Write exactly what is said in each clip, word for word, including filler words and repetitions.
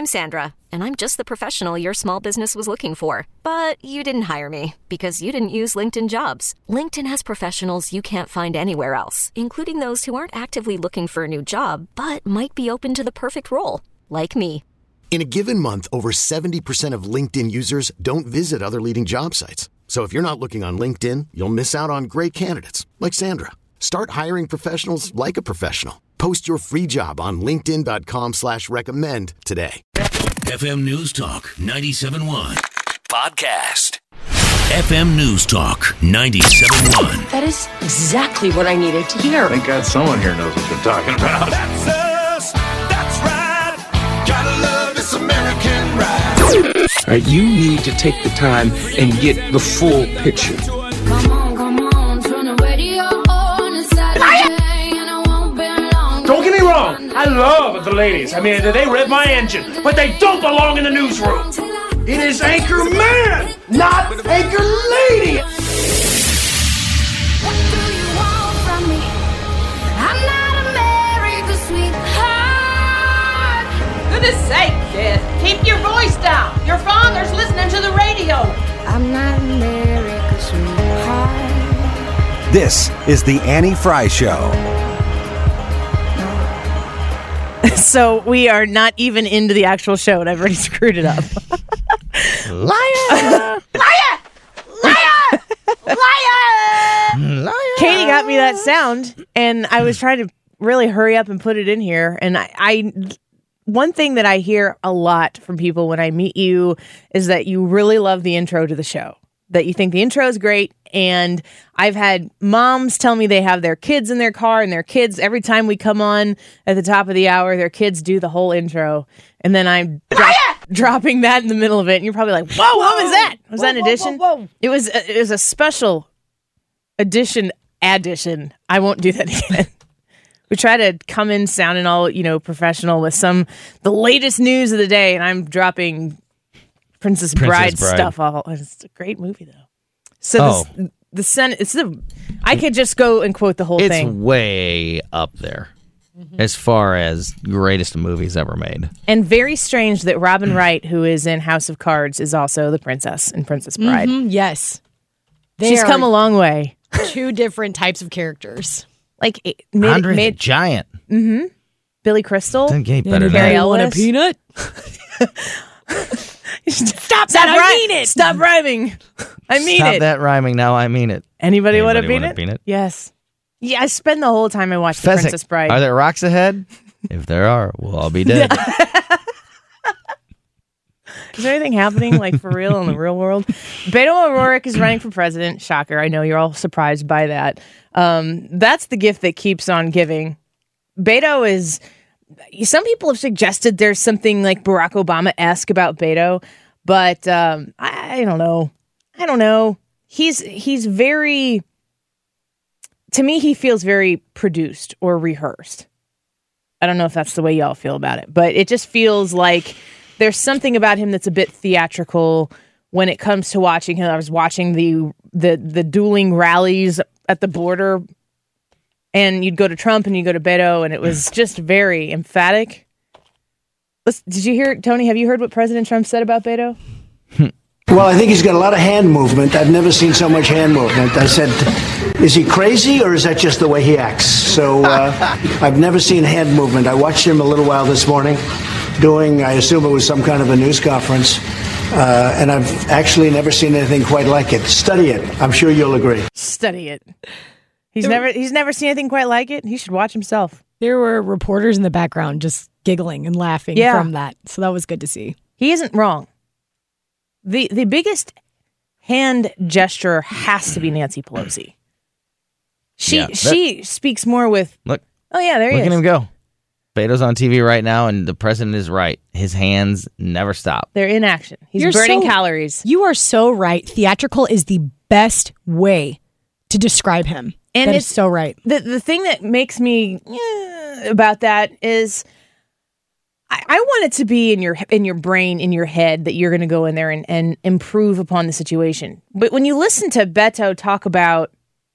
I'm Sandra, and I'm just the professional your small business was looking for. But you didn't hire me because you didn't use LinkedIn Jobs. LinkedIn has professionals you can't find anywhere else, including those who aren't actively looking for a new job, but might be open to the perfect role, like me. In a given month, over seventy percent of LinkedIn users don't visit other leading job sites. So if you're not looking on LinkedIn, you'll miss out on great candidates like Sandra. Start hiring professionals like a professional. Post your free job on linkedin dot com slash recommend today. F M News Talk ninety-seven point one podcast. F M News Talk ninety-seven point one. That is exactly what I needed to hear. Thank God someone here knows what they're talking about. That's us. That's right. Gotta love this American ride. All right, you need to take the time and get the full picture. Come on, come on, turn the radio on. It's Saturday and I won't be long. Don't get me wrong, I love the ladies. I mean, they rev my engine, but they don't belong in the newsroom. It is Anchor Man, not Anchor Lady. What do you want from me? I'm not America's sweetheart. Goodness sake, kid. Keep your voice down. Your father's listening to the radio. I'm not America's sweetheart. This is the Annie Fry Show. So we are not even into the actual show, and I've already screwed it up. Liar! Liar! Liar! Liar! Liar! Katie got me that sound, and I was trying to really hurry up and put it in here. And I, I, one thing that I hear a lot from people when I meet you is that you really love the intro to the show, that you think the intro is great. And I've had moms tell me they have their kids in their car, and their kids, every time we come on at the top of the hour, their kids do the whole intro. And then I'm dro- dropping that in the middle of it. And you're probably like, whoa, whoa what was that? Was whoa, that an addition? Whoa, whoa, whoa. It was a, it was a special addition addition. I won't do that again. We try to come in sounding all, you know, professional with some, the latest news of the day. And I'm dropping Princess, Princess Bride, Bride stuff. All. It's a great movie, though. So oh. the, the Senate, it's the, I could just go and quote the whole it's thing. It's way up there mm-hmm. as far as greatest movies ever made. And very strange that Robin Wright, who is in House of Cards, is also the princess in Princess Bride. Mm-hmm, yes. They She's come a long way. Two different types of characters. Like, mid, Andre mid, the Giant. Mm-hmm. Billy Crystal. Didn't get better than Barry that. Ellis. Want a peanut? Stop that! I ri- mean it. Stop rhyming. I mean Stop it. Stop that rhyming. Now I mean it. Anybody, Anybody want a want peanut? a peanut? Yes. Yeah, I spend the whole time I watch The Fezzik. Princess Bride. Are there rocks ahead? If there are, we'll all be dead. Is there anything happening, like, for real in the real world? Beto O'Rourke is running for president. Shocker. I know you're all surprised by that. Um, that's the gift that keeps on giving. Beto is... Some people have suggested there's something like Barack Obama-esque about Beto, but um, I, I don't know. I don't know. He's he's very... To me, he feels very produced or rehearsed. I don't know if that's the way y'all feel about it, but it just feels like there's something about him that's a bit theatrical when it comes to watching him. I was watching the the the dueling rallies at the border, and you'd go to Trump and you go to Beto, and it was just very emphatic. Let's, did you hear, Tony, have you heard what President Trump said about Beto? Well, I think he's got a lot of hand movement. I've never seen so much hand movement. I said, is he crazy or is that just the way he acts? So uh, I've never seen hand movement. I watched him a little while this morning doing, I assume it was some kind of a news conference, uh, and I've actually never seen anything quite like it. Study it. I'm sure you'll agree. Study it. He's never he's never seen anything quite like it. He should watch himself. There were reporters in the background just giggling and laughing yeah. from that. So that was good to see. He isn't wrong. The the biggest hand gesture has to be Nancy Pelosi. She Yeah, that- she speaks more with Look. Oh yeah, there he Look is. at him go. Beto's on T V right now, and the president is right. His hands never stop. They're in action. He's You're burning so- calories. You are so right. Theatrical is the best way to describe him. And that it's is so right. The the thing that makes me eh, about that is I, I want it to be in your in your brain, in your head, that you're going to go in there and, and improve upon the situation. But when you listen to Beto talk about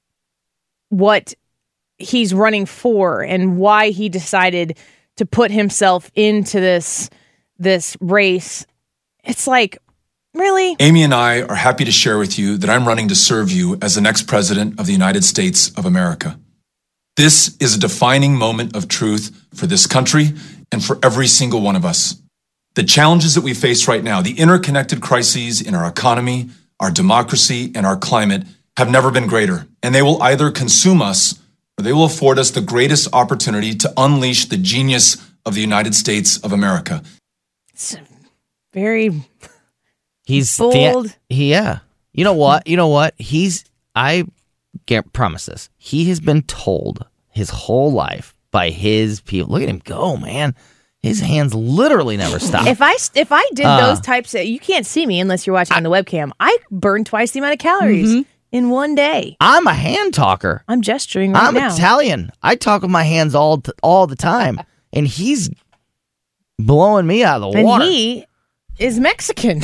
what he's running for and why he decided to put himself into this this race. It's like, really? Amy and I are happy to share with you that I'm running to serve you as the next president of the United States of America. This is a defining moment of truth for this country and for every single one of us. The challenges that we face right now, the interconnected crises in our economy, our democracy, and our climate have never been greater, and they will either consume us or they will afford us the greatest opportunity to unleash the genius of the United States of America. It's very He's bold. The, he, yeah. You know what? You know what? He's, I can't promise this. He has been told his whole life by his people. Look at him go, man. His hands literally never stop. If I if I did Uh, those types of, you can't see me unless you're watching on the webcam. I burn twice the amount of calories Mhm. in one day. I'm a hand talker. I'm gesturing right I'm now. Italian. I talk with my hands all t- all the time, and he's blowing me out of the and water. he is Mexican.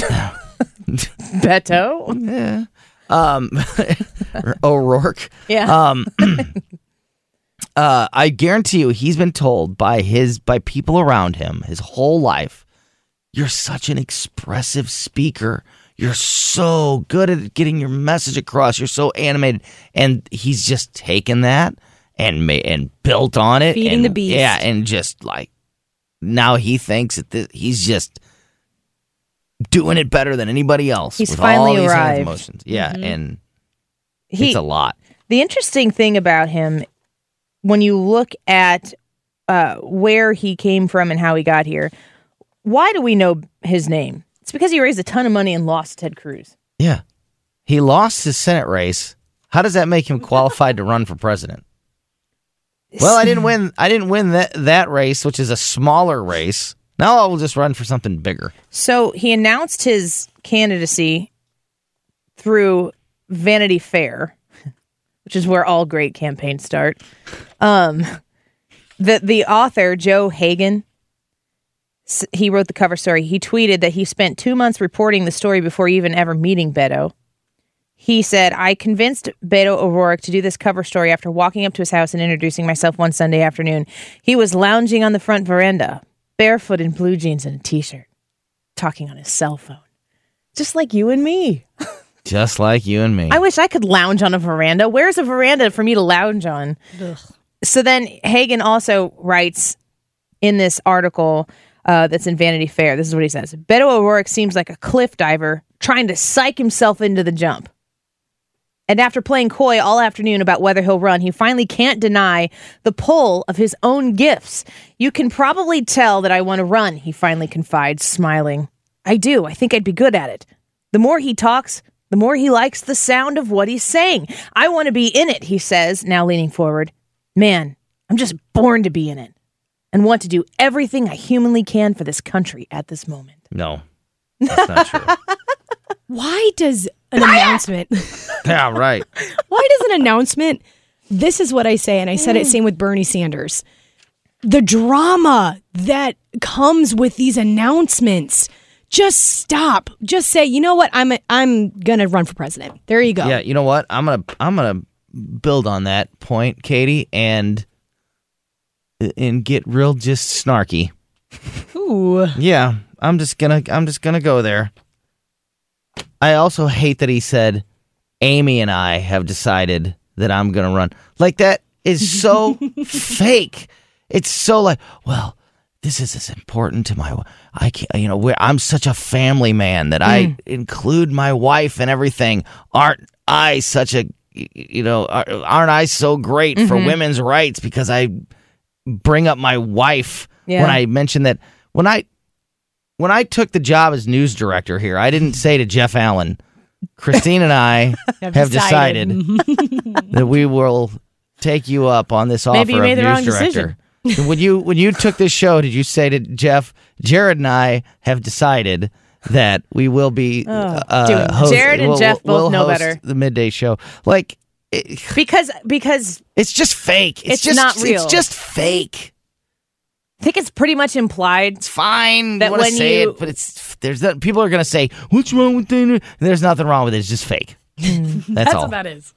Beto. Yeah. Um, O'Rourke. Yeah. Um, uh, I guarantee you, he's been told by his by people around him his whole life, "You're such an expressive speaker. You're so good at getting your message across. You're so animated." And he's just taken that and ma- and built on it, Feeding and, the beast. Yeah, and just like now he thinks that this, he's just doing it better than anybody else. He's with finally all these hands arrived. emotions. Yeah, Mhm. and He- it's a lot. The interesting thing about him, when you look at uh, where he came from and how he got here, why do we know his name? It's because he raised a ton of money and lost Ted Cruz. Yeah. He lost his Senate race. How does that make him qualified to run for president? Well, I didn't win I didn't win that that race, which is a smaller race. Now I will just run for something bigger. So he announced his candidacy through Vanity Fair, which is where all great campaigns start. Um, the the author, Joe Hagan, s- he wrote the cover story. He tweeted that he spent two months reporting the story before even ever meeting Beto. He said, "I convinced Beto O'Rourke to do this cover story after walking up to his house and introducing myself one Sunday afternoon. He was lounging on the front veranda, barefoot in blue jeans and a t-shirt, talking on his cell phone. Just like you and me." Just like you and me. I wish I could lounge on a veranda. Where's a veranda for me to lounge on? Ugh. So then Hagan also writes in this article uh, that's in Vanity Fair, this is what he says. "Beto O'Rourke seems like a cliff diver trying to psych himself into the jump. And after playing coy all afternoon about whether he'll run, he finally can't deny the pull of his own gifts. You can probably tell that I want to run," he finally confides, smiling. "I do. I think I'd be good at it. The more he talks, the more he likes the sound of what he's saying. I want to be in it," he says, now leaning forward. "Man, I'm just born to be in it and want to do everything I humanly can for this country at this moment." No. That's not true. Why does an announcement... Yeah, right. Why does an announcement... This is what I say, and I said it same with Bernie Sanders. The drama that comes with these announcements... Just stop. Just say, you know what? I'm a, I'm gonna run for president. There you go. Yeah, you know what? I'm gonna I'm gonna build on that point, Katie, and and get real just snarky. Ooh. Yeah, I'm just gonna I'm just gonna go there. I also hate that he said, "Amy and I have decided that I'm gonna run." Like, that is so fake. It's so like, well, this is as important to my, I can't, you know, we're, I'm such a family man that I Mm. include my wife and everything. Aren't I such a, you know, aren't I so great for Mhm. women's rights because I bring up my wife Yeah. when I mention that when I, when I took the job as news director here, I didn't say to Jeff Allen, "Christine and I have, Have decided, decided. that we will take you up on this offer Maybe you of made the news wrong director." decision. when you when you took this show, did you say to Jeff, "Jared and I have decided that we will be Oh, uh, dude, host- Jared and we'll- Jeff both we'll know host better. the midday show"? Like, it, Because because it's just fake. It's, It's just not real. It's just fake. I think it's pretty much implied. It's fine. That you want to when say you- it, but it's there's that people are gonna say, "What's wrong with that?" There's nothing wrong with it. It's just fake. That's, That's all. what that is.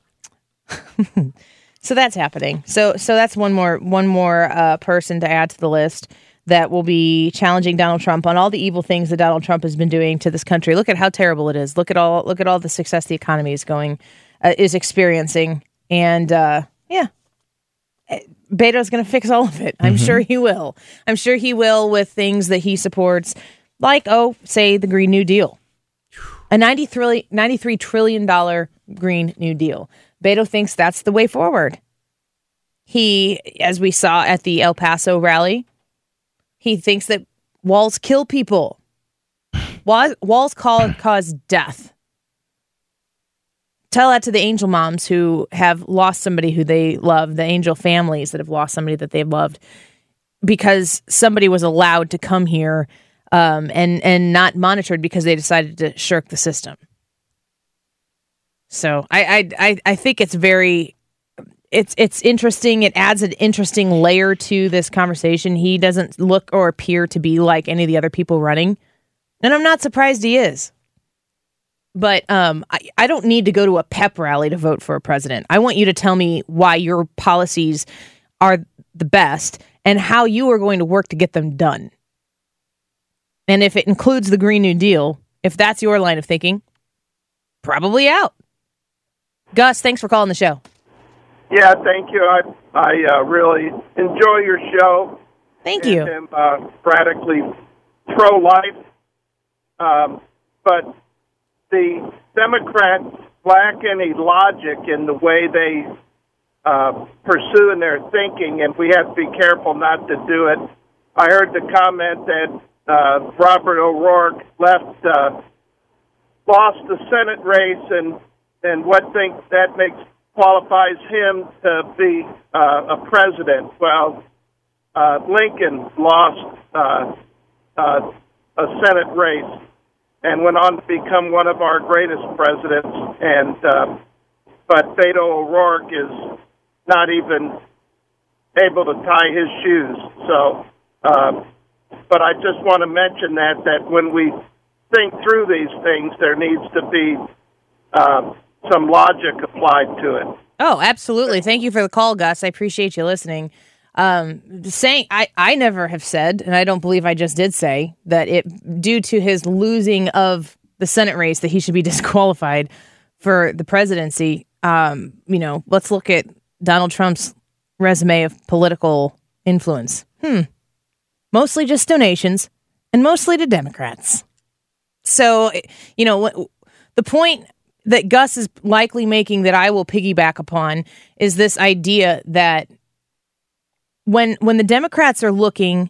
So that's happening. So so that's one more one more uh, person to add to the list. that will be challenging Donald Trump on all the evil things that Donald Trump has been doing to this country. Look at how terrible it is. Look at all look at all the success the economy is going uh, is experiencing. And uh, yeah, Beto's going to fix all of it. I'm mm-hmm. sure he will. I'm sure he will with things that he supports, like, oh, say the Green New Deal. A ninety-three trillion dollars Green New Deal. Beto thinks that's the way forward. He, as we saw at the El Paso rally, he thinks that walls kill people. Walls, walls call, cause death. Tell that to the angel moms who have lost somebody who they love, the angel families that have lost somebody that they've loved because somebody was allowed to come here um, and, and not monitored because they decided to shirk the system. So I, I, I think it's very... It's it's interesting. It adds an interesting layer to this conversation. He doesn't look or appear to be like any of the other people running. And I'm not surprised he is. But um, I, I don't need to go to a pep rally to vote for a president. I want you to tell me why your policies are the best and how you are going to work to get them done. And if it includes the Green New Deal, if that's your line of thinking, probably out. Gus, thanks for calling the show. Yeah, thank you. I I uh, really enjoy your show. Thank you. I'm uh, radically pro-life, um, but the Democrats lack any logic in the way they uh, pursue in their thinking, and we have to be careful not to do it. I heard the comment that uh, Robert O'Rourke left, uh, lost the Senate race, and and what think that makes. Qualifies him to be uh, a president. Well, uh, Lincoln lost uh, uh, a Senate race and went on to become one of our greatest presidents. And uh, but Beto O'Rourke is not even able to tie his shoes. So, um, but I just want to mention that that when we think through these things, there needs to be. Uh, some logic applied to it. Oh, absolutely. Thank you for the call, Gus. I appreciate you listening. Um, saying I, I never have said, and I don't believe I just did say, that it due to his losing of the Senate race that he should be disqualified for the presidency. Um, you know, let's look at Donald Trump's resume of political influence. Hmm. Mostly just donations and mostly to Democrats. So, you know, the point that Gus is likely making that I will piggyback upon is this idea that when when the Democrats are looking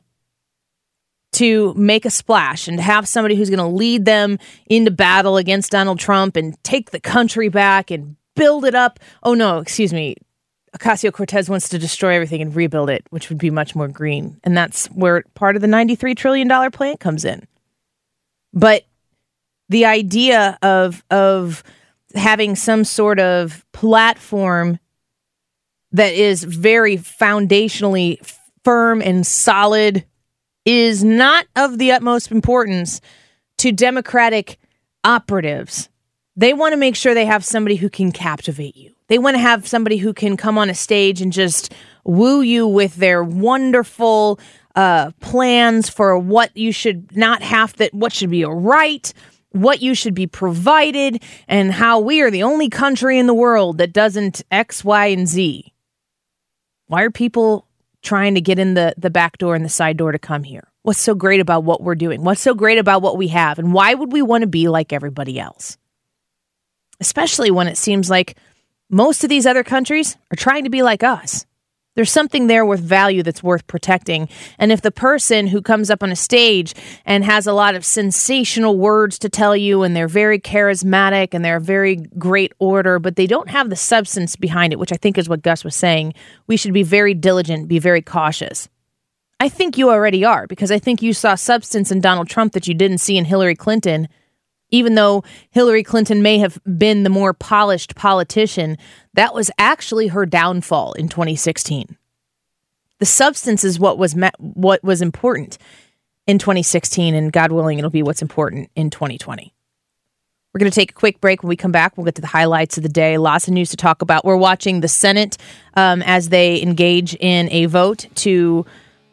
to make a splash and to have somebody who's going to lead them into battle against Donald Trump and take the country back and build it up. Oh, no, excuse me. Ocasio-Cortez wants to destroy everything and rebuild it, which would be much more green. And that's where part of the ninety-three trillion dollars plan comes in. But the idea of of having some sort of platform that is very foundationally firm and solid is not of the utmost importance to Democratic operatives. They want to make sure they have somebody who can captivate you. They want to have somebody who can come on a stage and just woo you with their wonderful uh, plans for what you should not have to, what should be a right, what you should be provided, and how we are the only country in the world that doesn't X, Y, and Z. Why are people trying to get in the, the back door and the side door to come here? What's so great about what we're doing? What's so great about what we have? And why would we want to be like everybody else? Especially when it seems like most of these other countries are trying to be like us. There's something there with value that's worth protecting. And if the person who comes up on a stage and has a lot of sensational words to tell you, and they're very charismatic and they're a very great orator, but they don't have the substance behind it, which I think is what Gus was saying, we should be very diligent, be very cautious. I think you already are, because I think you saw substance in Donald Trump that you didn't see in Hillary Clinton. Even though Hillary Clinton may have been the more polished politician, that was actually her downfall in twenty sixteen. The substance is what was met, what was important in twenty sixteen, and God willing, it'll be what's important in twenty twenty. We're going to take a quick break. When we come back, we'll get to the highlights of the day. Lots of news to talk about. We're watching the Senate um, as they engage in a vote to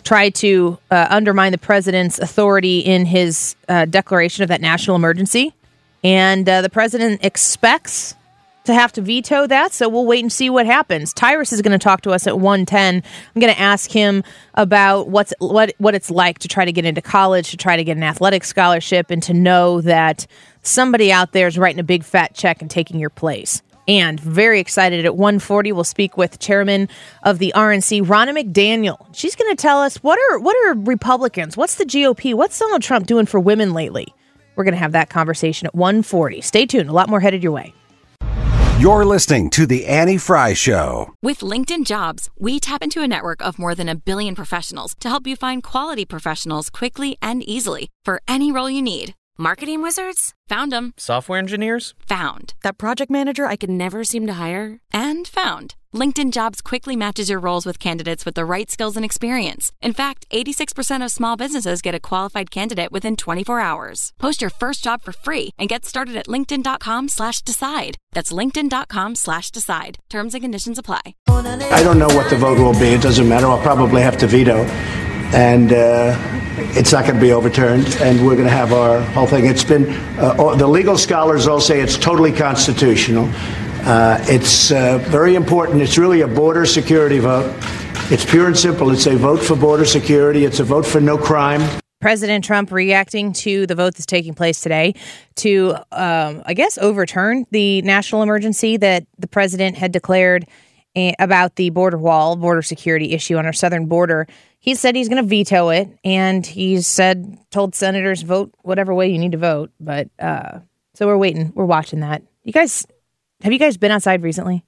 try to uh, undermine the president's authority in his uh, declaration of that national emergency. And uh, the president expects to have to veto that, so we'll wait and see what happens. Tyrus is going to talk to us at one ten. I'm going to ask him about what's what what it's like to try to get into college, to try to get an athletic scholarship, and to know that somebody out there is writing a big fat check and taking your place. And very excited at one forty, we'll speak with chairman of the R N C, Ronna McDaniel. She's going to tell us what are what are Republicans, what's the G O P, what's Donald Trump doing for women lately? We're going to have that conversation at one forty. Stay tuned. A lot more headed your way. You're listening to The Annie Fry Show. With LinkedIn Jobs, we tap into a network of more than a billion professionals to help you find quality professionals quickly and easily for any role you need. Marketing wizards? Found them. Software engineers? Found. That project manager I could never seem to hire? And found. LinkedIn Jobs quickly matches your roles with candidates with the right skills and experience. In fact, eighty-six percent of small businesses get a qualified candidate within twenty-four hours. Post your first job for free and get started at linkedin.com slash decide. That's linkedin.com slash decide. Terms and conditions apply. I don't know what the vote will be. It doesn't matter. I'll probably have to veto. And uh, it's not going to be overturned. And we're going to have our whole thing. It's been, uh, the legal scholars all say it's totally constitutional. Uh, it's uh, very important. It's really a border security vote. It's pure and simple. It's a vote for border security. It's a vote for no crime. President Trump reacting to the vote that's taking place today to, um, I guess, overturn the national emergency that the president had declared a- about the border wall, border security issue on our southern border. He said he's going to veto it, and he's said, told senators, vote whatever way you need to vote. But uh, so we're waiting. We're watching that. You guys, have you guys been outside recently?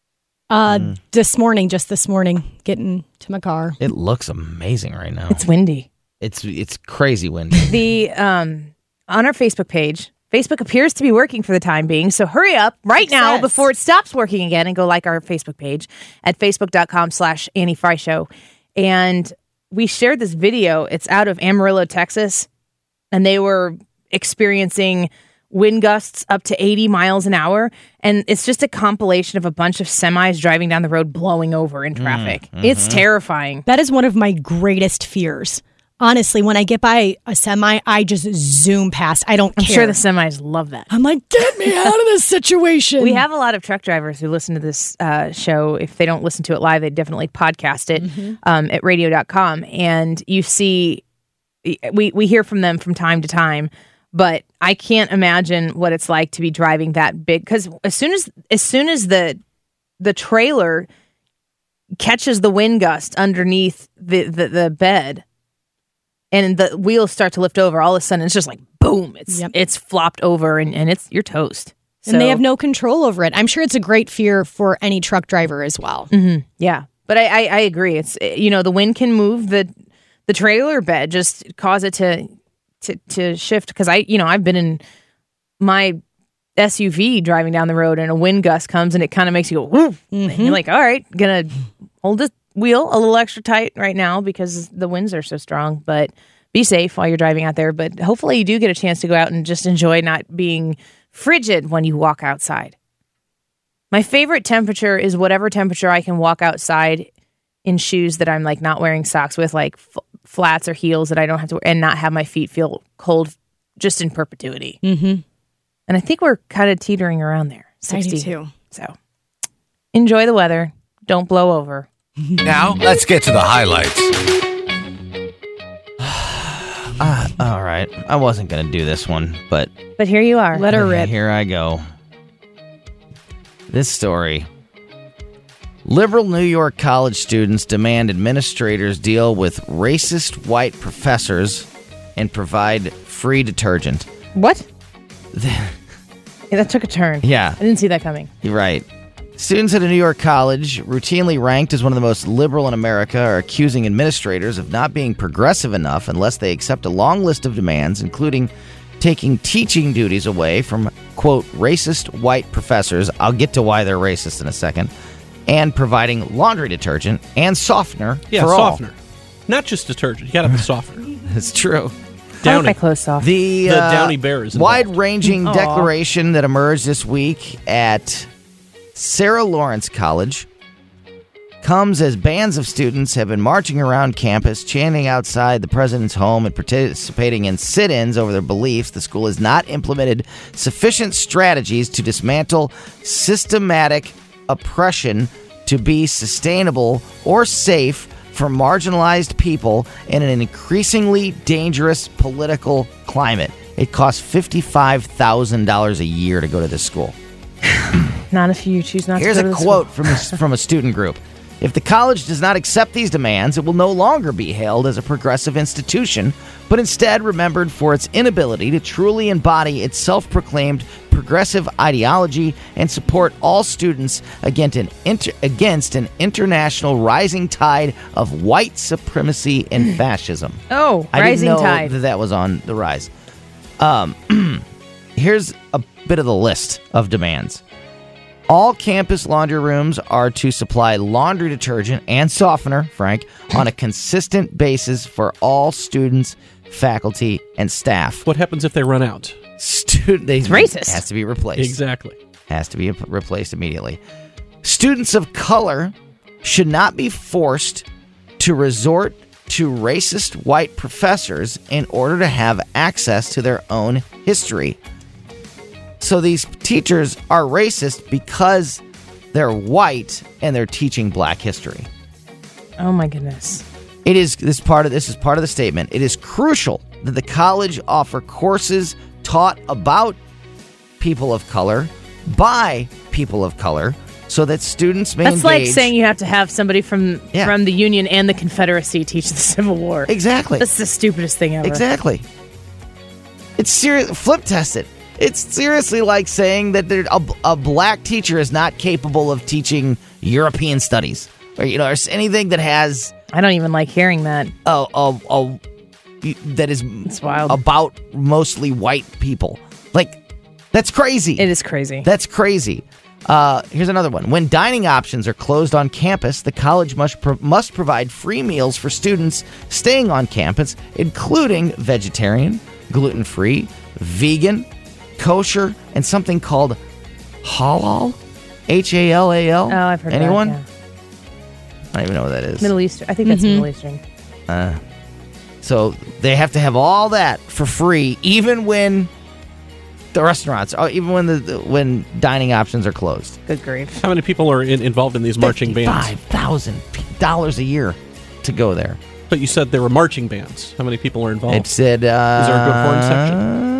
Uh, mm. This morning, just this morning, getting to my car. It looks amazing right now. It's windy. It's it's crazy windy. The um on our Facebook page, Facebook appears to be working for the time being. So hurry up right Success. now before it stops working again and go like our Facebook page at facebook.com slash Annie Fry Show. And we shared this video. It's out of Amarillo, Texas, and they were experiencing wind gusts up to eighty miles an hour. And it's just a compilation of a bunch of semis driving down the road, blowing over in traffic. Mm, mm-hmm. It's terrifying. That is one of my greatest fears. Honestly, when I get by a semi, I just zoom past. I don't I'm care. sure the semis love that. I'm like, get me out of this situation. We have a lot of truck drivers who listen to this uh, show. If they don't listen to it live, they definitely podcast it mm-hmm. um, at radio dot com. And you see, we, we hear from them from time to time. But I can't imagine what it's like to be driving that big. Because as soon as as soon as the the trailer catches the wind gust underneath the, the, the bed, and the wheels start to lift over, all of a sudden it's just like boom, it's yep. it's flopped over and, and it's you're toast. So, and they have no control over it. I'm sure it's a great fear for any truck driver as well. Mm-hmm. Yeah, but I, I, I agree. It's you know the wind can move the the trailer bed, just cause it to to to shift. Because I you know I've been in my S U V driving down the road and a wind gust comes and it kind of makes you go woo. Mm-hmm. And you're like, all right, gonna hold the wheel a little extra tight right now because the winds are so strong, but be safe while you're driving out there. But hopefully you do get a chance to go out and just enjoy not being frigid when you walk outside. My favorite temperature is whatever temperature I can walk outside in shoes that I'm like not wearing socks with, like f- flats or heels that I don't have to wear, and not have my feet feel cold just in perpetuity. Mm-hmm. And I think we're kind of teetering around there. sixty I do too. So enjoy the weather. Don't blow over. Now, let's get to the highlights. uh, all right. I wasn't going to do this one, but... But here you are. Let her rip. Here I go. This story. Liberal New York college students demand administrators deal with racist white professors and provide free detergent. What? yeah, that took a turn. Yeah. I didn't see that coming. You're right. Students at a New York college, routinely ranked as one of the most liberal in America, are accusing administrators of not being progressive enough unless they accept a long list of demands, including taking teaching duties away from, quote, racist white professors. I'll get to why they're racist in a second. And providing laundry detergent and softener yeah, for softener. all. Not just detergent. You got to have the softener. It's true. Downy. My clothes soft. The, the uh, Downy Bear is involved. wide-ranging declaration that emerged this week at Sarah Lawrence College comes as bands of students have been marching around campus, chanting outside the president's home and participating in sit-ins over their beliefs. The school has not implemented sufficient strategies to dismantle systematic oppression to be sustainable or safe for marginalized people in an increasingly dangerous political climate. It costs fifty-five thousand dollars a year to go to this school. Not if you choose not Here's to go a to the quote school. from a, from a student group. If the college does not accept these demands, it will no longer be hailed as a progressive institution, but instead remembered for its inability to truly embody its self-proclaimed progressive ideology and support all students against an, inter- against an international rising tide of white supremacy and fascism. Oh, I rising didn't know tide. that that was on the rise. Um, here's a bit of the list of demands. All campus laundry rooms are to supply laundry detergent and softener, Frank, on a consistent basis for all students, faculty, and staff. What happens if they run out? Student, they, It's racist. Has to be replaced. Exactly. Has to be replaced immediately. Students of color should not be forced to resort to racist white professors in order to have access to their own history. So these teachers are racist because they're white and they're teaching black history. Oh my goodness. It is this part of this is part of the statement. It is crucial that the college offer courses taught about people of color by people of color so that students may That's like engage. saying you have to have somebody from Yeah. from the Union and the Confederacy teach the Civil War. Exactly. That's the stupidest thing ever. Exactly. It's serious. Flip test it. It's seriously like saying that there, a, a black teacher is not capable of teaching European studies, or you know, or anything that has. I don't even like hearing that. A, a, a that is it's wild. about mostly white people. Like that's crazy. It is crazy. That's crazy. Uh, here's another one. When dining options are closed on campus, the college must pro- must provide free meals for students staying on campus, including vegetarian, gluten-free, vegan, kosher, and something called halal, H A L A L. Oh, I've heard Anyone? that. I don't even know what that is. Middle Eastern. I think that's Mm-hmm. Middle Eastern. Uh, so they have to have all that for free, even when the restaurants, or even when the, the when dining options are closed. Good grief! How many people are in, involved in these marching bands? Five thousand dollars a year to go there. But you said there were marching bands. How many people are involved? It said, uh, Is there a good horn section?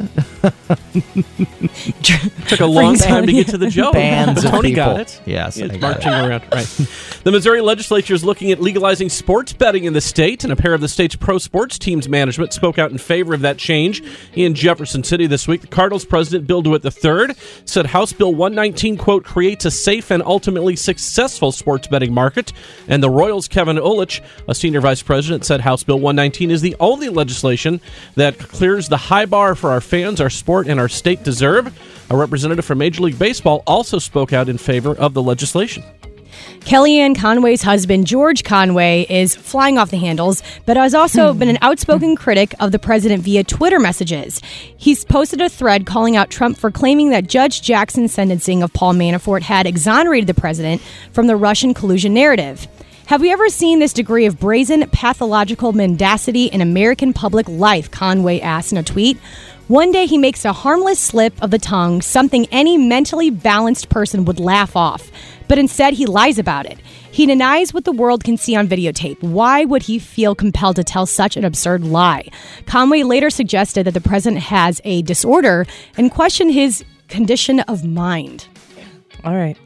Took a long time to get to the joke. Bands of Tony people. got it. Yes, He is I got marching it. around. Right. The Missouri legislature is looking at legalizing sports betting in the state, and a pair of the state's pro sports teams management spoke out in favor of that change in Jefferson City this week. The Cardinals president, Bill DeWitt the third, said House Bill one nineteen, quote, creates a safe and ultimately successful sports betting market. And the Royals' Kevin Ulich, a senior vice president, said House Bill one nineteen is the only legislation that clears the high bar for our fans, our sport, and our state deserve. A representative from Major League Baseball also spoke out in favor of the legislation. Kellyanne Conway's husband, George Conway, is flying off the handles, but has also been an outspoken critic of the president via Twitter messages. He's posted a thread calling out Trump for claiming that Judge Jackson's sentencing of Paul Manafort had exonerated the president from the Russian collusion narrative. Have we ever seen this degree of brazen, pathological mendacity in American public life? Conway asked in a tweet. One day he makes a harmless slip of the tongue, something any mentally balanced person would laugh off. But instead he lies about it. He denies what the world can see on videotape. Why would he feel compelled to tell such an absurd lie? Conway later suggested that the president has a disorder and questioned his condition of mind. All right.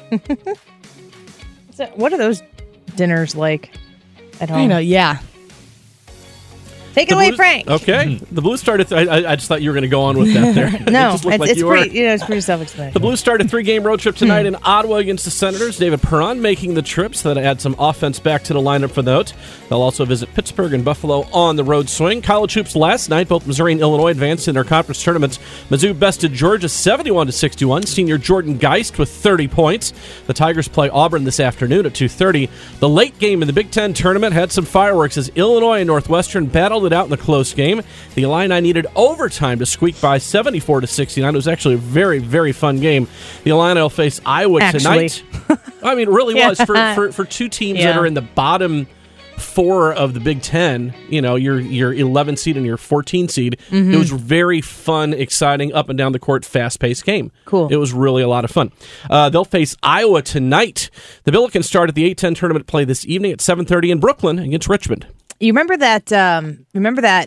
So what are those dinners like at home? I know, yeah. Take it The away, Blues- Frank. Okay. The Blues started. Th- I, I just thought you were going to go on with that there. It No, just looked it's, like it's you were. pretty. You know, it's pretty self-explanatory. The Blues start a three-game road trip tonight in Ottawa against the Senators. David Perron making the trip, so that add some offense back to the lineup for that. They'll also visit Pittsburgh and Buffalo on the road swing. College hoops last night, both Missouri and Illinois advanced in their conference tournaments. Mizzou bested Georgia seventy-one to sixty-one. Senior Jordan Geist with thirty points. The Tigers play Auburn this afternoon at two thirty. The late game in the Big Ten tournament had some fireworks as Illinois and Northwestern battled it out in the close game. The Illini needed overtime to squeak by seventy-four to sixty-nine. It was actually a very, very fun game. The Illini will face Iowa Actually. tonight. I mean, it really Yeah. was for, for for two teams Yeah. that are in the bottom four of the Big Ten. You know, your your eleven seed and your fourteen seed. Mhm. It was very fun, exciting, up and down the court, fast paced game. Cool. It was really a lot of fun. Uh, they'll face Iowa tonight. The Billikens start at the eight ten tournament play this evening at seven thirty in Brooklyn against Richmond. You remember that? Um, remember that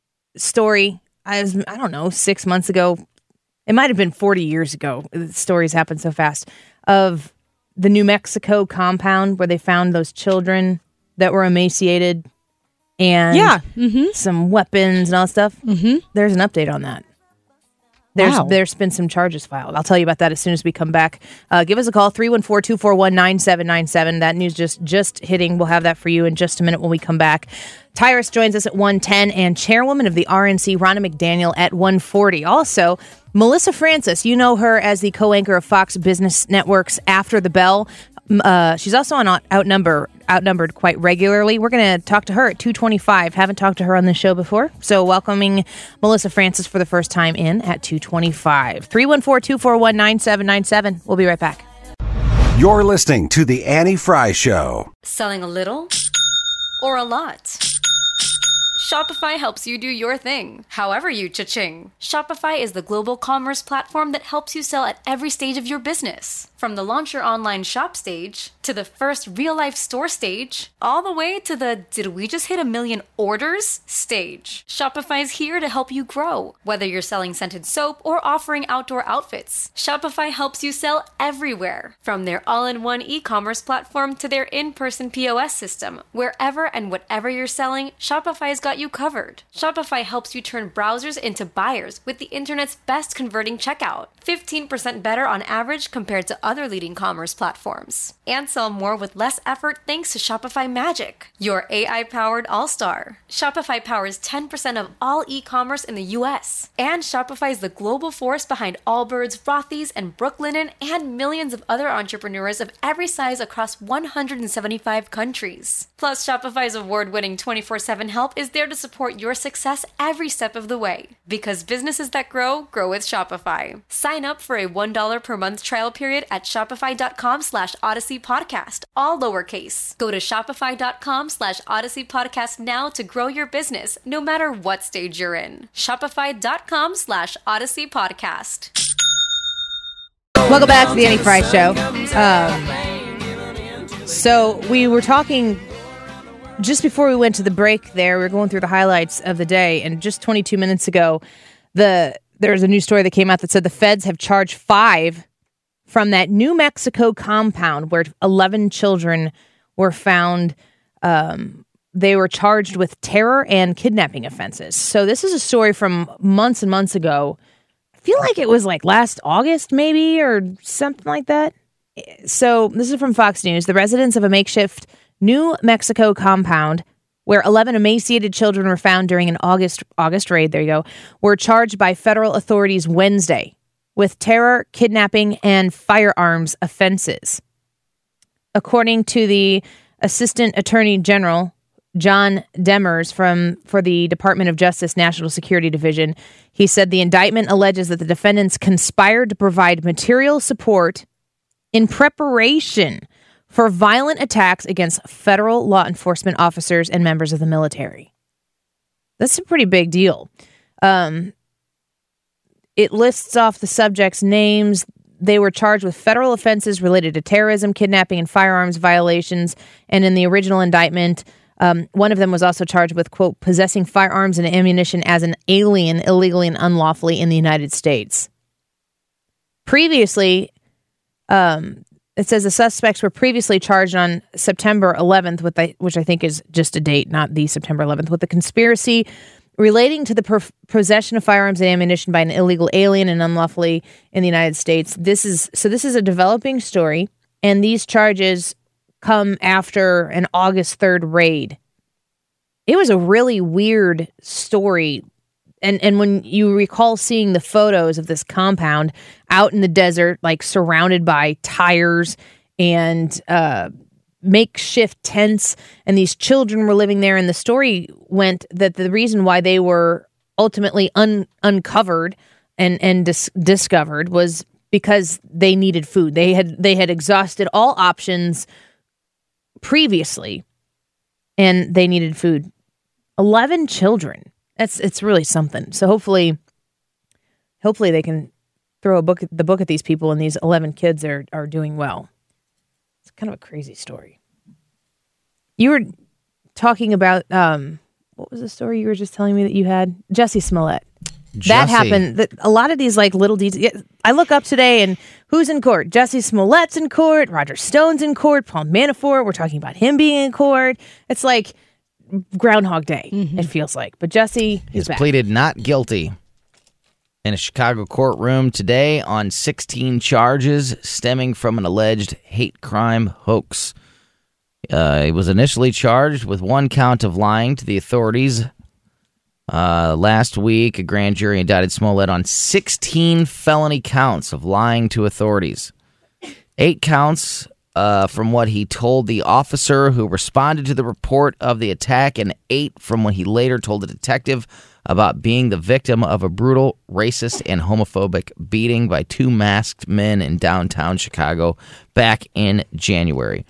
story? I was, I don't know, six months ago. It might have been forty years ago. The stories happen so fast. Of the New Mexico compound where they found those children that were emaciated and Yeah. some weapons and all that stuff. Mm-hmm. There's an update on that. There's Wow. There's been some charges filed. I'll tell you about that as soon as we come back. Uh, give us a call, three one four, two four one, nine seven nine seven. That news just, just hitting. We'll have that for you in just a minute when we come back. Tyrus joins us at one ten and chairwoman of the R N C, Ronna McDaniel, at one forty. Also, Melissa Francis, you know her as the co-anchor of Fox Business Network's After the Bell. Uh, she's also on out- outnumber, outnumbered quite regularly. We're going to talk to her at two twenty-five. Haven't talked to her on this show before. So welcoming Melissa Francis for the first time in at two twenty-five. three one four, two four one, nine seven nine seven. We'll be right back. You're listening to The Annie Fry Show. Selling a little or a lot? Shopify helps you do your thing, however you cha-ching. Shopify is the global commerce platform that helps you sell at every stage of your business. From the launch your online shop stage, to the first real-life store stage, all the way to the did we just hit a million orders stage. Shopify is here to help you grow. Whether you're selling scented soap or offering outdoor outfits, Shopify helps you sell everywhere. From their all-in-one e-commerce platform to their in-person P O S system, wherever and whatever you're selling, Shopify's got you covered. Shopify helps you turn browsers into buyers with the internet's best converting checkout. fifteen percent better on average compared to other leading commerce platforms. And sell more with less effort thanks to Shopify Magic, your A I-powered all-star. Shopify powers ten percent of all e-commerce in the U S. And Shopify is the global force behind Allbirds, Rothy's, and Brooklinen, and millions of other entrepreneurs of every size across one hundred seventy-five countries. Plus, Shopify's award-winning twenty-four seven help is there to support your success every step of the way. Because businesses that grow, grow with Shopify. Sign up for a one dollar per month trial period at shopify.com slash Odyssey Podcast, all lowercase. Go to shopify.com slash Odyssey Podcast now to grow your business, no matter what stage you're in. Shopify.com slash Odyssey Podcast. Welcome back to the Annie Fry Show. Um, so we were talking just before we went to the break there. We were going through the highlights of the day, and just twenty-two minutes ago, the there's a news story that came out that said the feds have charged five from that New Mexico compound where eleven children were found. Um, they were charged with terror and kidnapping offenses. So this is a story from months and months ago. I feel like it was like last August maybe or something like that. So this is from Fox News. The residents of a makeshift New Mexico compound where eleven emaciated children were found during an August August raid, there you go, were charged by federal authorities Wednesday with terror, kidnapping, and firearms offenses. According to the Assistant Attorney General, John Demers from for the Department of Justice National Security Division, he said the indictment alleges that the defendants conspired to provide material support in preparation for violent attacks against federal law enforcement officers and members of the military. That's a pretty big deal. Um, it lists off the subjects' names. They were charged with federal offenses related to terrorism, kidnapping, and firearms violations. And in the original indictment, um, one of them was also charged with, quote, possessing firearms and ammunition as an alien illegally and unlawfully in the United States. Previously, um, it says the suspects were previously charged on September eleventh, with the, which I think is just a date, not the September eleventh, with the conspiracy relating to the per- possession of firearms and ammunition by an illegal alien and unlawfully in the United States. This is so. This is a developing story, and these charges come after an August third raid. It was a really weird story. And and when you recall seeing the photos of this compound out in the desert, like surrounded by tires and uh, makeshift tents, and these children were living there, and the story went that the reason why they were ultimately un- uncovered and, and dis- discovered was because they needed food. They had they had exhausted all options previously, and they needed food. Eleven children. That's it's really something. So hopefully, hopefully they can throw a book the book at these people, and these eleven kids are are doing well. It's kind of a crazy story. You were talking about um, what was the story you were just telling me that you had? Jussie Smollett. Jussie. That happened. That a lot of these like little details. I look up today, and who's in court? Jussie Smollett's in court. Roger Stone's in court. Paul Manafort. We're talking about him being in court. It's like Groundhog Day. Mm-hmm. It feels like. But Jussie has is back. pleaded not guilty in a Chicago courtroom today on sixteen charges stemming from an alleged hate crime hoax. Uh, he was initially charged with one count of lying to the authorities. Uh, last week, a grand jury indicted Smollett on sixteen felony counts of lying to authorities. Eight counts uh, from what he told the officer who responded to the report of the attack, and eight from what he later told the detective about being the victim of a brutal, racist, and homophobic beating by two masked men in downtown Chicago back in January.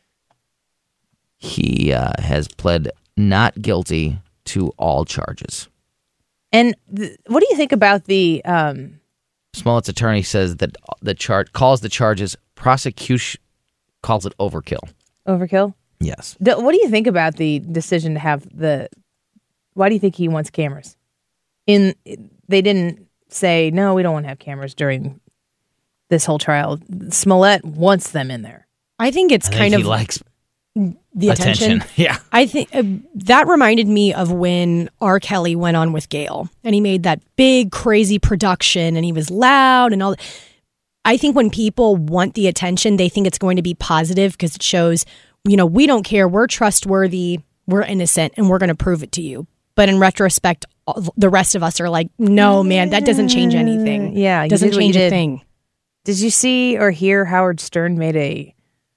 He uh, has pled not guilty to all charges. And th- what do you think about the... Um... Smollett's attorney says that the char- calls the charges prosecution, calls it overkill. Overkill? Yes. D- what do you think about the decision to have the... Why do you think he wants cameras? In They didn't say, no, we don't want to have cameras during this whole trial. Smollett wants them in there. I think it's I kind think of... he likes the attention. attention. Yeah. I think uh, that reminded me of when R. Kelly went on with Gayle and he made that big, crazy production and he was loud and all that. I think when people want the attention, they think it's going to be positive because it shows, you know, we don't care. We're trustworthy. We're innocent and we're going to prove it to you. But in retrospect, the rest of us are like, no, man, that doesn't change anything. Yeah. It doesn't change a did. thing. Did you see or hear Howard Stern made a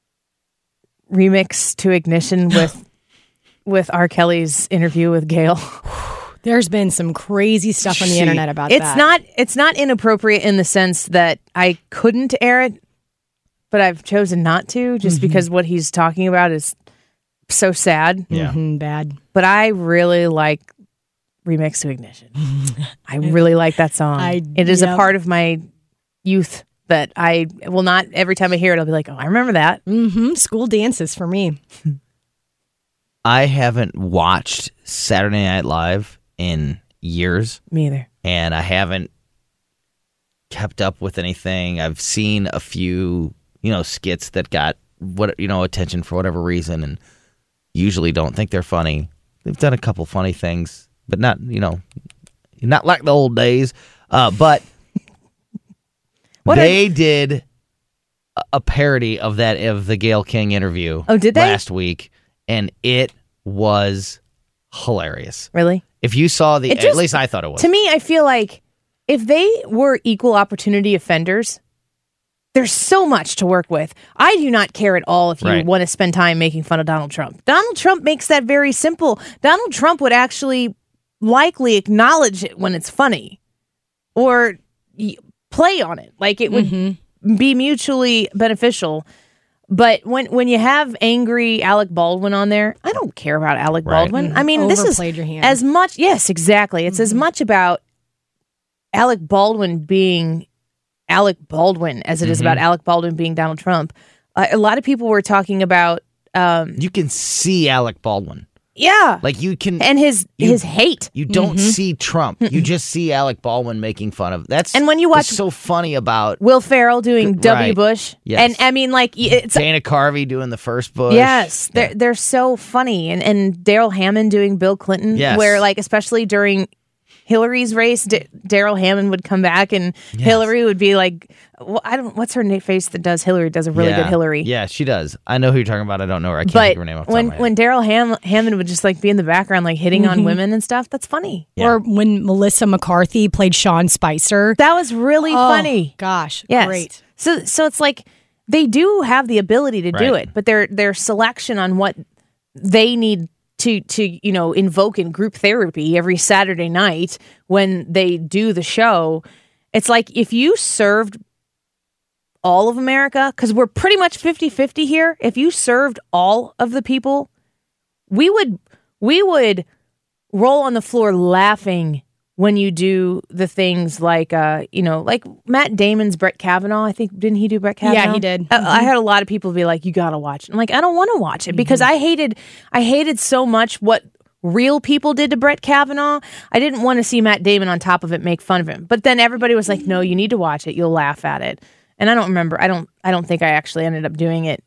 remix to Ignition with with R. Kelly's interview with Gayle? There's been some crazy stuff on the She- internet about it's that. not it's not inappropriate in the sense that I couldn't air it, but I've chosen not to just Mm-hmm. because what he's talking about is so sad. Yeah. Mhm, bad. But I really like Remix to Ignition. I really like that song. I- it is a yep. part of my youth that I will not, every time I hear it, I'll be like, oh, I remember that. Mm-hmm. School dances for me. I haven't watched Saturday Night Live in years. Me either. And I haven't kept up with anything. I've seen a few, you know, skits that got what you know attention for whatever reason, and usually don't think they're funny. They've done a couple funny things, but not, you know, not like the old days. Uh, but What they are- did a- a parody of that of the Gayle King interview. Oh, did they? Last week, and it was hilarious. Really? If you saw the, It just- at least I thought it was. To me, I feel like if they were equal opportunity offenders, there's so much to work with. I do not care at all if you Right. want to spend time making fun of Donald Trump. Donald Trump makes that very simple. Donald Trump would actually likely acknowledge it when it's funny or y- play on it. Like it would Mm-hmm. be mutually beneficial. But when when you have angry Alec Baldwin on there, I don't care about Alec Right. Baldwin. I mean, this is Overplayed your hand. as much. Yes, exactly. It's as much about Alec Baldwin being Alec Baldwin as it is Mhm. about Alec Baldwin being Donald Trump. Uh, a lot of people were talking about, um, You can see Alec Baldwin. yeah, Like you can, and his you- his hate. you don't Mhm. see Trump. You just see Alec Baldwin making fun of. That's And when you watch- what's so funny about Will Ferrell doing Right. W. Bush, Yes. and I mean, like it's Dana Carvey doing the first Bush. yes, they're they're so funny, and and Daryl Hammond doing Bill Clinton, Yes. where like especially during Hillary's race, D- Daryl Hammond would come back, and Hillary would be like, well, I don't, what's her na- face that does Hillary? Does a really Yeah. good Hillary. Yeah, she does. I know who you're talking about. I don't know her. I can't But think of her name off the top when of my head. when Daryl Ham- Hammond would just like be in the background, like hitting on Mhm. women and stuff, that's funny. Or when Melissa McCarthy played Sean Spicer. That was really Oh, funny. Gosh, Yes. great. So so it's like they do have the ability to do Right. it, but their their selection on what they need to to you know invoke in group therapy every Saturday night when they do the show, it's like if you served all of America, because we're pretty much fifty-fifty here, if you served all of the people, we would we would roll on the floor laughing when you do the things like, uh, you know, like Matt Damon's Brett Kavanaugh. I think, didn't he do Brett Kavanaugh? Yeah, he did. I, I had a lot of people be like, you got to watch it. I'm like, I don't want to watch it because mm-hmm. I hated, I hated so much what real people did to Brett Kavanaugh. I didn't want to see Matt Damon on top of it make fun of him. But then everybody was like, no, you need to watch it. You'll laugh at it. And I don't remember. I don't, I don't think I actually ended up doing it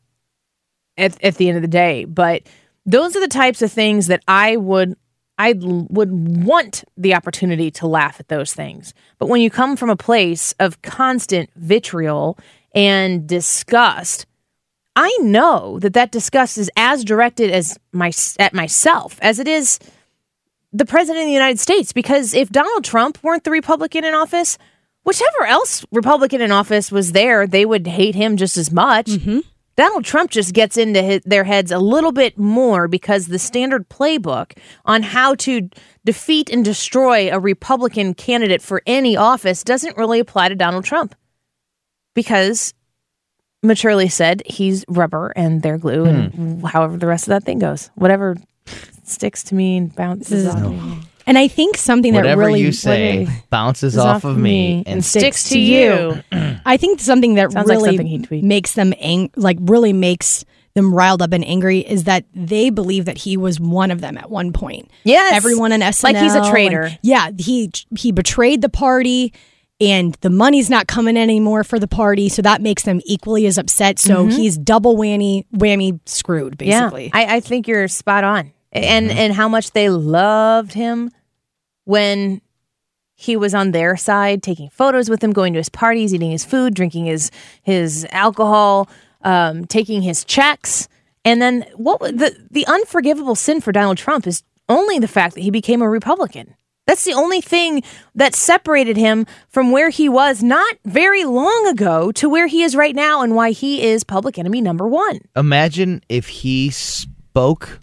at, at the end of the day. But those are the types of things that I would I would want the opportunity to laugh at those things. But when you come from a place of constant vitriol and disgust, I know that that disgust is as directed as my at myself as it is the president of the United States. Because if Donald Trump weren't the Republican in office, whichever else Republican in office was there, they would hate him just as much. Mm-hmm. Donald Trump just gets into his, their heads a little bit more because the standard playbook on how to defeat and destroy a Republican candidate for any office doesn't really apply to Donald Trump. Because, maturely said, he's rubber and they're glue, hmm. and however the rest of that thing goes. Whatever sticks to me and bounces off of me. And I think something Whatever that really you say bounces off, off of me and, and sticks, sticks to you. I think something that Sounds really like something he'd makes them ang- like really makes them riled up and angry is that they believe that he was one of them at one point. Yes, everyone in S N L, like he's a traitor. And, yeah, he he betrayed the party, and the money's not coming anymore for the party, so that makes them equally as upset. So mm-hmm. he's double whammy whammy screwed, basically. Yeah, I, I think you're spot on, and mm-hmm. and how much they loved him when he was on their side, taking photos with him, going to his parties, eating his food, drinking his his alcohol, um, taking his checks. And then what the the unforgivable sin for Donald Trump is only the fact that he became a Republican. That's the only thing that separated him from where he was not very long ago to where he is right now, and why he is public enemy number one. Imagine if he spoke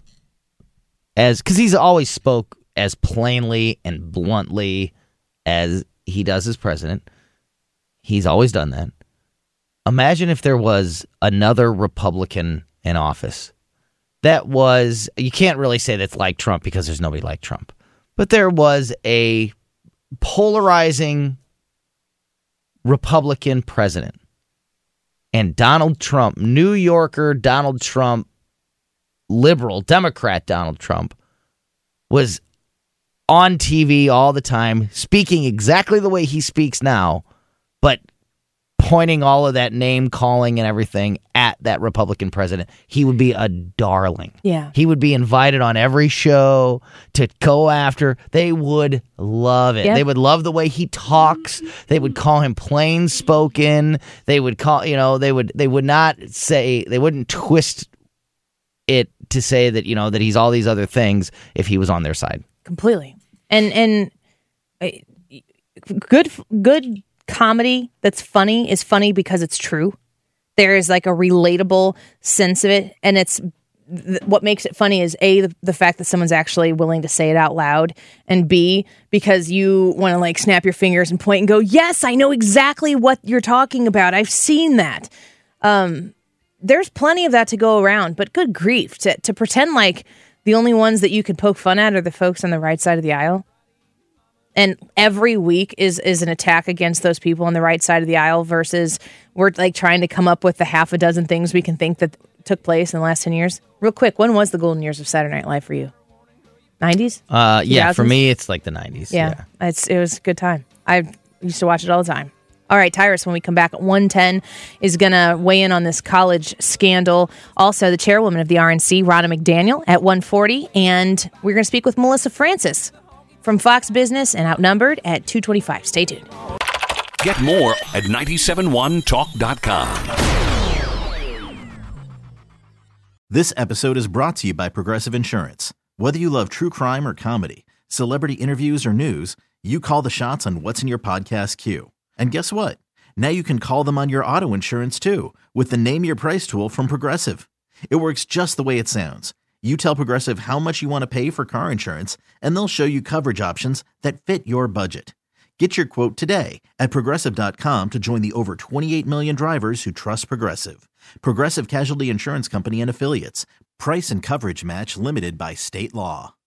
as, because he's always spoke as plainly and bluntly as he does as president. He's always done that. Imagine if there was another Republican in office that was, you can't really say that's like Trump because there's nobody like Trump, but there was a polarizing Republican president, and Donald Trump, New Yorker Donald Trump, liberal Democrat Donald Trump, was on T V all the time, speaking exactly the way he speaks now, but pointing all of that name calling and everything at that Republican president. He would be a darling. Yeah. He would be invited on every show to go after. They would love it. Yep. They would love the way he talks. They would call him plain spoken. They would call, you know, they would, they would not say, they wouldn't twist it to say that, you know, that he's all these other things if he was on their side. Completely. And and uh, good good comedy that's funny is funny because it's true. There is like a relatable sense of it, and it's th- what makes it funny is A, the, the fact that someone's actually willing to say it out loud, and B, because you want to like snap your fingers and point and go, yes, I know exactly what you're talking about. I've seen that. Um, there's plenty of that to go around, but good grief, to to pretend like the only ones that you can poke fun at are the folks on the right side of the aisle. And every week is is an attack against those people on the right side of the aisle versus we're like trying to come up with the half a dozen things we can think that took place in the last ten years. Real quick, when was the golden years of Saturday Night Live for you? nineties? Uh, yeah, for me, it's like the nineties. Yeah, yeah. It's, it was a good time. I used to watch it all the time. All right, Tyrus, when we come back at one ten, is going to weigh in on this college scandal. Also, the chairwoman of the R N C, Ronna McDaniel, at one forty. And we're going to speak with Melissa Francis from Fox Business and Outnumbered at two twenty-five. Stay tuned. Get more at nine seven one talk dot com. This episode is brought to you by Progressive Insurance. Whether you love true crime or comedy, celebrity interviews or news, you call the shots on what's in your podcast queue. And guess what? Now you can call them on your auto insurance too with the Name Your Price tool from Progressive. It works just the way it sounds. You tell Progressive how much you want to pay for car insurance, and they'll show you coverage options that fit your budget. Get your quote today at Progressive dot com to join the over twenty-eight million drivers who trust Progressive. Progressive Casualty Insurance Company and Affiliates. Price and coverage match limited by state law.